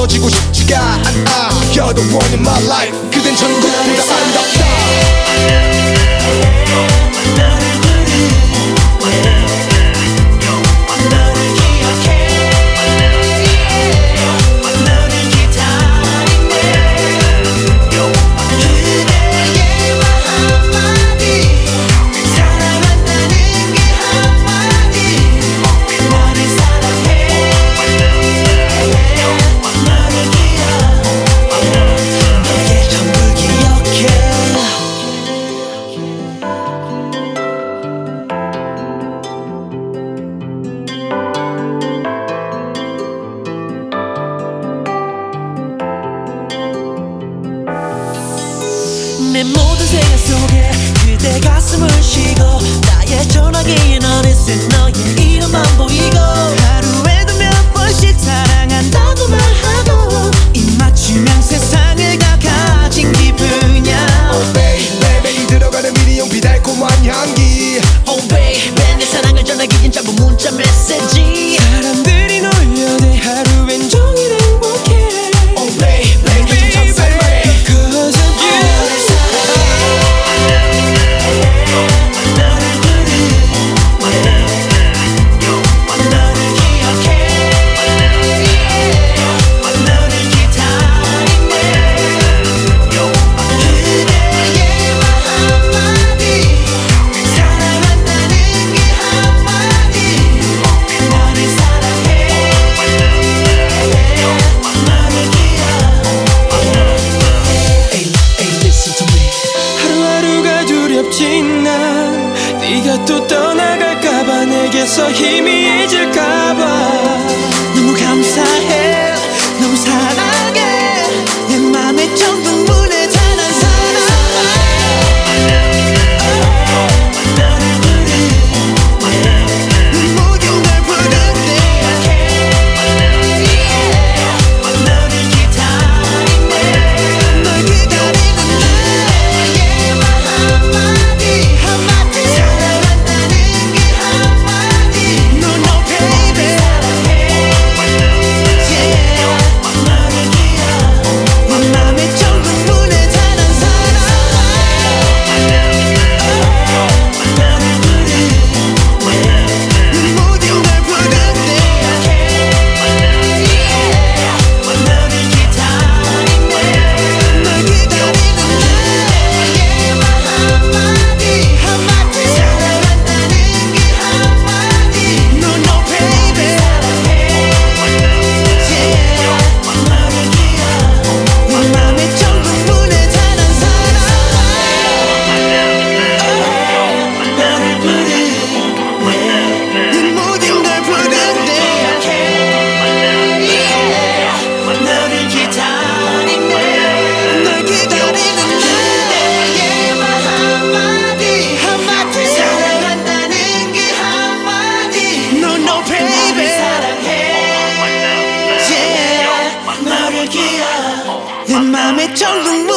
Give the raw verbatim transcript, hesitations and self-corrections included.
멀어지고 싶지가 않아. You're the one in my life. 그댄 전국보다 아름답다. 내 모든 생활 속에 그대 가슴을 쉬고 나의 전화기엔 어느새 너의 이름만 보이고 하루에도 몇 번씩 사랑한다고 말하고 입 맞추면 세상을 다 가진 기분이야. Oh baby 매일 들어가는 미리용비 달콤한 향기. Oh baby 내 사랑을 전하기엔 짧은 문자 메시지. 사람들이 놀려대 하루엔 종일 행복해. Oh baby 요즘 참 살만해. Cause of you. 난 네가 또 떠나갈까봐 내게서 힘이 잊을까봐 너무 감사해 너무 사랑해 내 맘에 천국문에 단한 사람. 너를 부른 모든 걸 부른데 너를 기다리네. 널 기다리는 나의 맘 내 맘에 정국